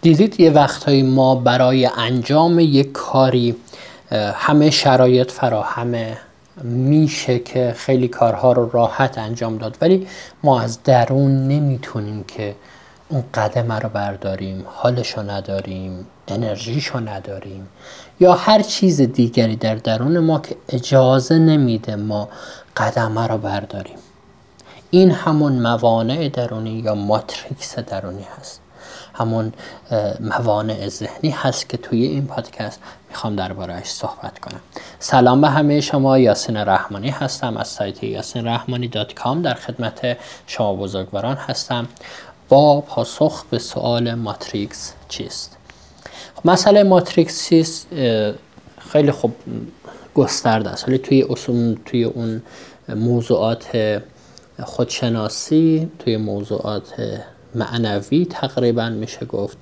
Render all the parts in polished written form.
دیدید یه وقتایی ما برای انجام یک کاری همه شرایط فراهمه، میشه که خیلی کارها رو راحت انجام داد، ولی ما از درون نمیتونیم که اون قدم رو برداریم، حالشو نداریم، انرژیشو نداریم یا هر چیز دیگری در درون ما که اجازه نمیده ما قدم رو برداریم. این همون موانع درونی یا ماتریکس درونی هست، همون موانع ذهنی هست که توی این پادکست میخوام درباره‌اش صحبت کنم. سلام به همه شما، یاسین رحمانی هستم از سایت yasinrahmani.com. در خدمت شما بزرگواران هستم با پاسخ به سوال ماتریکس چیست. مسئله ماتریکس چیست خیلی خوب گسترده است، ولی توی اون موضوعات خودشناسی، توی موضوعات معنوی تقریبا میشه گفت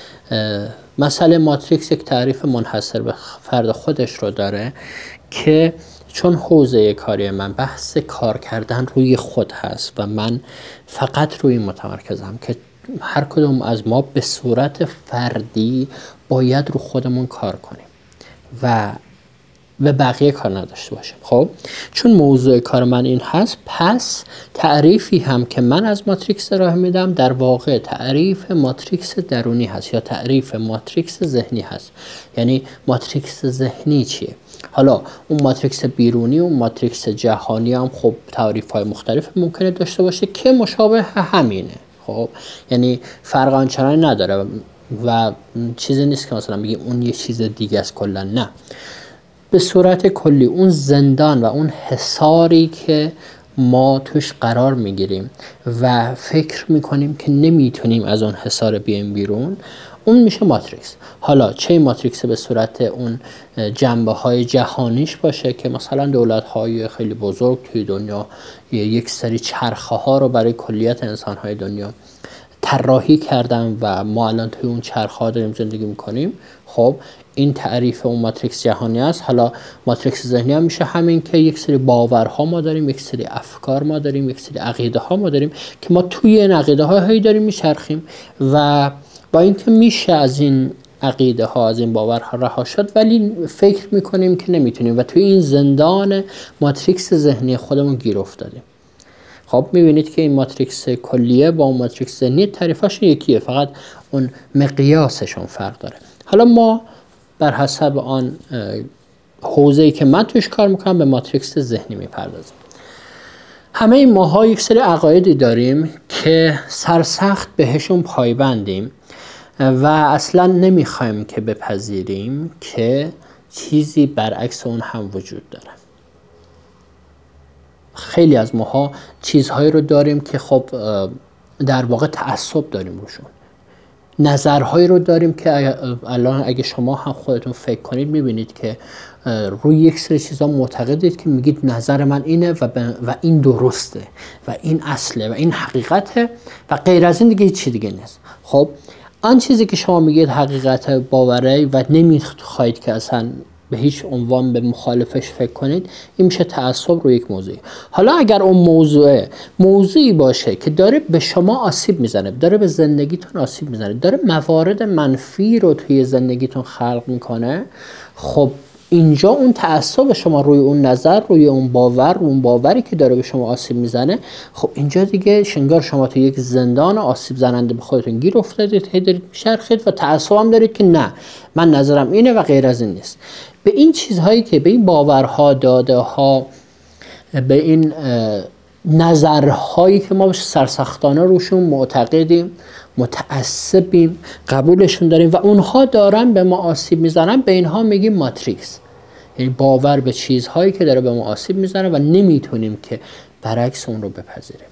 مسئله ماتریکس یک تعریف منحصر به فرد خودش رو داره که چون حوزه کاری من بحث کار کردن روی خود هست و من فقط روی متمرکزم که هر کدوم از ما به صورت فردی باید رو خودمون کار کنیم و به بقیه کار نداشته باشیم. خب چون موضوع کار من این هست، پس تعریفی هم که من از ماتریکس ارائه میدم در واقع تعریف ماتریکس درونی هست یا تعریف ماتریکس ذهنی هست. یعنی ماتریکس ذهنی چیه؟ حالا اون ماتریکس بیرونی و ماتریکس جهانی هم خب تعریف های مختلف ممکنه داشته باشه که مشابه همینه. خب یعنی فرق آنچنانی نداره و چیزی نیست که مثلا بگیم اون یه چیز دیگه است کلا، نه. به صورت کلی اون زندان و اون حصاری که ما توش قرار میگیریم و فکر میکنیم که نمیتونیم از اون حصار بیایم بیرون، اون میشه ماتریکس. حالا چه ماتریکس به صورت اون جنبه های جهانیش باشه که مثلا دولت های خیلی بزرگ توی دنیا یک سری چرخه ها رو برای کلیت انسان های دنیا طراحی کردن و ما الان توی اون چرخه ها داریم زندگی میکنیم. خب این تعریف اون ماتریکس جهانی است. حالا ماتریکس ذهنی هم میشه همین که یک سری باورها ما داریم، یک سری افکار ما داریم، یک سری عقیده ها ما داریم که ما توی این عقیده ها هی داریم میچرخیم و با اینکه میشه از این عقیده ها، از این باورها رها شد، ولی فکر میکنیم که نمیتونیم و توی این زندان ماتریکس ذهنی خودمون گیر افتادیم. خب میبینید که این ماتریکس کلیه با اون ماتریکس ذهنی تعریفاشون یکیه، فقط اون مقیاسشون فرق داره. حالا ما بر حسب آن حوزه‌ای که من توش کار میکنم به ماتریکس ذهنی میپردازم. همه این ماها یک سری عقایدی داریم که سرسخت بهشون پایبندیم و اصلا نمیخوایم که بپذیریم که چیزی برعکس اون هم وجود داره. خیلی از ماها چیزهایی رو داریم که خب در واقع تعصب داریم روشون، نظرهایی رو داریم که الان اگه شما هم خودتون فکر کنید میبینید که روی یک سری چیزا معتقدید که میگید نظر من اینه و این درسته و این اصله و این حقیقته و غیر از این دیگه هیچ چیز دیگه نیست. خب آن چیزی که شما میگید حقیقت باوره و نمیخواید که اصلا به هیچ عنوان به مخالفش فکر کنید، این میشه تعصب روی یک موضوع. حالا اگر اون موضوعی باشه که داره به شما آسیب میزنه، داره به زندگیتون آسیب میزنه، داره موارد منفی رو توی زندگیتون خلق میکنه، خب اینجا اون تعصب شما روی اون نظر، روی اون باوری که داره به شما آسیب میزنه، خب اینجا دیگه شنگار شما توی یک زندان آسیب زننده به خودتون گیر افتادید، هی دارید میچرخید و تعصب هم دارید که نه من نظرم اینه و غیر از این نیست. به این چیزهایی که به این باورها، داده ها، به این نظرهایی که ما سرسختانه روشون معتقدیم، متعصبیم، قبولشون داریم و اونها دارن به ما آسیب میزنن، به اینها میگیم ماتریکس. یعنی باور به چیزهایی که داره به ما آسیب میزنه و نمیتونیم که برعکس اون رو بپذیریم.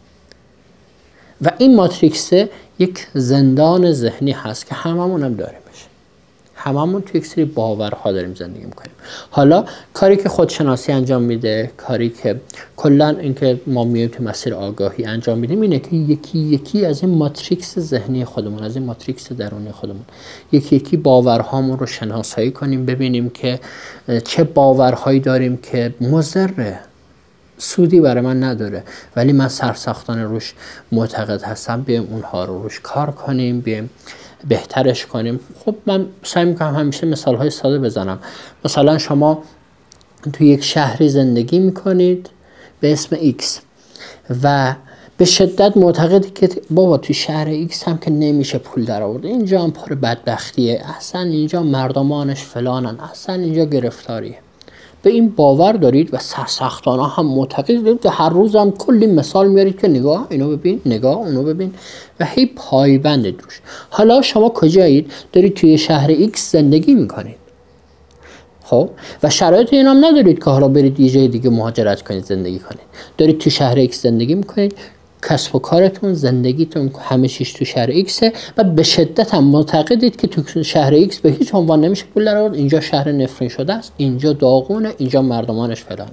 و این ماتریکس یک زندان ذهنی هست که هممون هم داریم. هممون توی یک سری باورها داریم زندگی میکنیم. حالا کاری که خودشناسی انجام میده، کاری که کلا اینکه ما میایم تو مسیر آگاهی انجام میدیم، اینه که یکی از این ماتریکس ذهنی خودمون، از این ماتریکس درونی خودمون یکی باورهامون رو شناسایی کنیم، ببینیم که چه باورهایی داریم که مضره، سودی برای من نداره، ولی من سرسختانه روش معتقد هستم. بیایم اونها رو روش کار کنیم، بیایم بهترش کنیم. خب من سعی میکنم همیشه مثالهای ساده بزنم. مثلا شما تو یک شهری زندگی میکنید به اسم X و به شدت معتقدی که بابا تو شهر X هم که نمیشه پول در آورد، اینجا هم پر بدبختیه، اصلا اینجا مردمانش فلانن، اصلا اینجا گرفتاریه. به این باور دارید و سرسختانه هم معتقدید که هر روز هم کلی مثال میارید که نگاه اینو ببین، نگاه اونو ببین و هی پایبندید روش. حالا شما کجایید؟ دارید توی شهر X زندگی میکنید، خب، و شرایط این هم ندارید که حالا برید یه جای دیگه مهاجرت کنید زندگی کنید. دارید تو شهر X زندگی میکنید، کسب و کارتون، زندگیتون همه چیز تو شهر X و به شدت هم معتقدید که تو شهر X به هیچ عنوان نمیشه پول در آورد، اینجا شهر نفرین شده است، اینجا داغونه، اینجا مردمانش فلانه.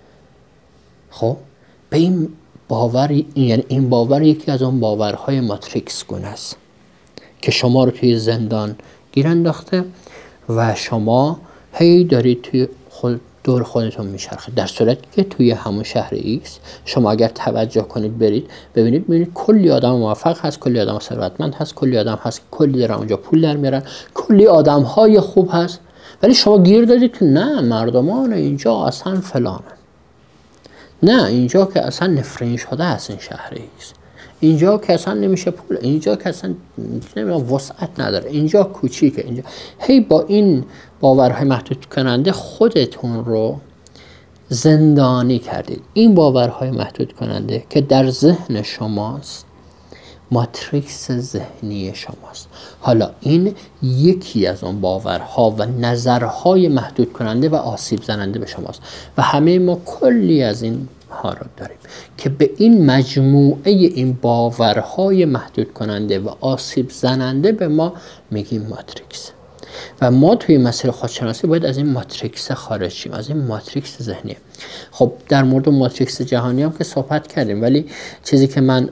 خب به این باور، یعنی این باور یکی از اون باورهای ماتریکس گونه است که شما رو توی زندان گیر انداخته و شما هی دارید توی دور خودتون میچرخه، در صورتی که توی همون شهر X شما اگر توجه کنید برید ببینید کلی آدم موفق هست، کلی آدم ثروتمند هست، کلی آدم هست کلی دارن اونجا پول در میارن، کلی آدم های خوب هست، ولی شما گیر دادید که نه مردمان اینجا اصلا فلانن، نه اینجا که اصلا نفرین شده است این شهر X، اینجا که اصلا نمیشه پول، اینجا که اصلا وسعت نداره، اینجا کوچیکه، اینجا. هی با این باورهای محدود کننده خودتون رو زندانی کردید. این باورهای محدود کننده که در ذهن شماست ماتریکس ذهنی شماست. حالا این یکی از اون باورها و نظرهای محدود کننده و آسیب زننده به شماست و همه ما کلی از این ها رو داریم که به این مجموعه این باورهای محدود کننده و آسیب زننده به ما میگیم ماتریکس. و ما توی مسیر خودشناسی باید از این ماتریکس خارج شیم، از این ماتریکس ذهنی. خب در مورد ماتریکس جهانی هم که صحبت کردیم، ولی چیزی که من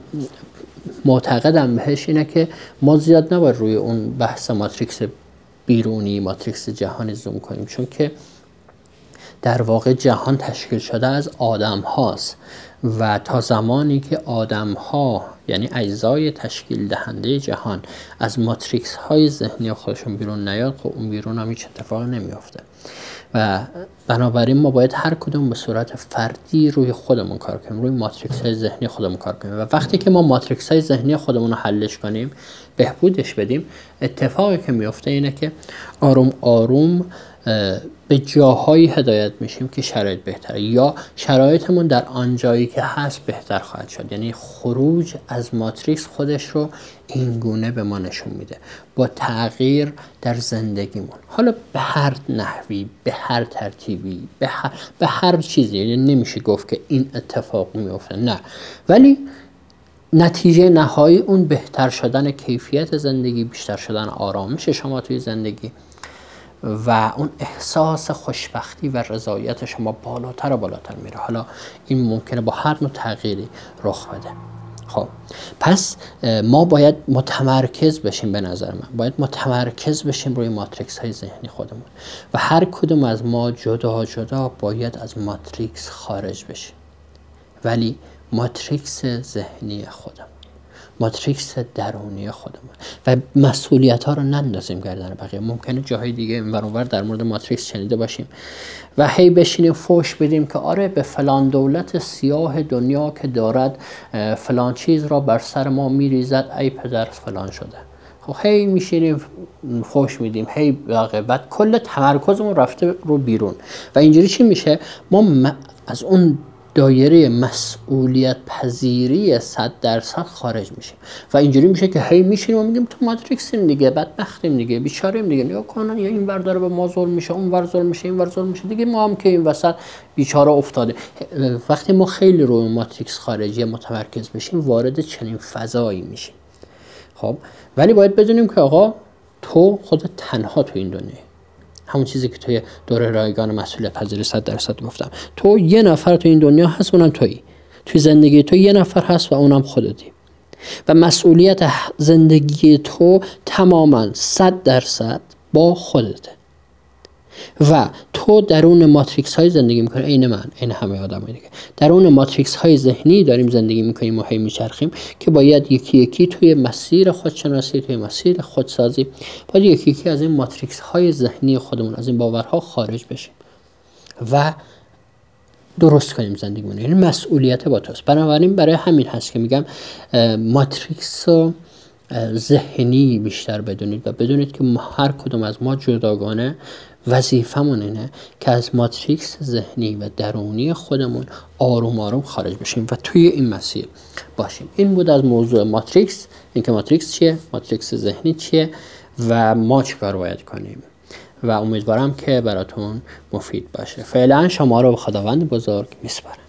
معتقدم بهش اینه که ما زیاد نباید روی اون بحث ماتریکس بیرونی، ماتریکس جهانی زوم کنیم، چون که در واقع جهان تشکیل شده از آدم هاست و تا زمانی که آدم ها یعنی اجزای تشکیل دهنده جهان از ماتریکس های ذهنی خودشون بیرون نیاد، خب اون بیرون هم هیچ اتفاقی نمیافته و بنابراین ما باید هر کدوم به صورت فردی روی خودمون کار کنیم، روی ماتریکس های ذهنی خودمون کار کنیم و وقتی که ما ماتریکس های ذهنی خودمون رو حلش کنیم، بهبودش بدیم، اتفاقی که میفته اینه که آروم آروم به جاهایی هدایت میشیم که شرایط بهتره یا شرایطمون در آن جایی که هست بهتر خواهد شد. یعنی خروج از ماتریکس خودش رو این گونه به ما نشون میده با تغییر در زندگیمون، حالا به هر نحوی، به هر ترتیبی، به هر چیزی. یعنی نمیشه گفت که این اتفاق میفته، نه، ولی نتیجه نهایی اون بهتر شدن کیفیت زندگی، بیشتر شدن آرامش شما توی زندگی و اون احساس خوشبختی و رضایت شما بالاتر و بالاتر میره. حالا این ممکنه با هر نوع تغییری رخ بده. خب پس ما باید متمرکز بشیم، به نظر من باید متمرکز بشیم روی ماتریکس های ذهنی خودمون و هر کدوم از ما جدا جدا باید از ماتریکس خارج بشیم، ولی ماتریکس ذهنی خودمون، ماتریکس درونی خودمون و مسئولیت ها رو نندازیم گردن بقیه. ممکنه جاهای دیگه اینور اونور در مورد ماتریکس شنیده باشیم و هی بشینیم فوش بدیم که آره به فلان دولت سیاه دنیا که دارد فلان چیز را بر سر ما میریزد، ای پدر فلان شده. خب هی میشینیم فوش میدیم، هی بعد کل تمرکزمون رفته رو بیرون و اینجوری چی میشه؟ ما از اون دایره مسئولیت پذیری 100% خارج میشیم و اینجوری میشه که هی میشینیم و میگیم تو ماتریکسیم دیگه، بدبختیم دیگه، بیچاریم دیگه، نگاه کنن یا این ور داره به ما ظلم میشه، اون ور ظلم میشه، این ور ظلم میشه دیگه، ما هم که این وسط بیچاره افتاده. وقتی ما خیلی روی ماتریکس خارجی متمرکز بشیم وارد چنین فضایی میشیم. خب ولی باید بدونیم که آقا تو خودت تنها تو این دنیای، همون چیزی که توی دوره رایگان مسئولیت پذیری 100% گفتم، تو یه نفر تو این دنیا هست، اونم تویی. توی زندگی تو یه نفر هست و اونم خودتی و مسئولیت زندگی تو تماما 100% با خودته. و تو درون ماتریکس های زندگی میکنی، عین من، عین همه آدمای دیگه درون ماتریکس های ذهنی داریم زندگی میکنیم و هی میچرخیم که باید یکی یکی توی مسیر خودشناسی، توی مسیر خودسازی، باید یکی یکی از این ماتریکس های ذهنی خودمون، از این باورها خارج بشیم و درست کنیم زندگیمون. یعنی مسئولیت با توست. بنابراین برای همین هست که میگم ماتریکس و ذهنی بیشتر بدونید و بدونید که هر کدوم از ما جداگانه وظیفمون اینه که از ماتریکس ذهنی و درونی خودمون آروم آروم خارج بشیم و توی این مسیر باشیم. این بود از موضوع ماتریکس، اینکه ماتریکس چیه، ماتریکس ذهنی چیه و ما چیکار باید کنیم و امیدوارم که براتون مفید باشه. فعلا شما رو به خداوند بزرگ میسپارم.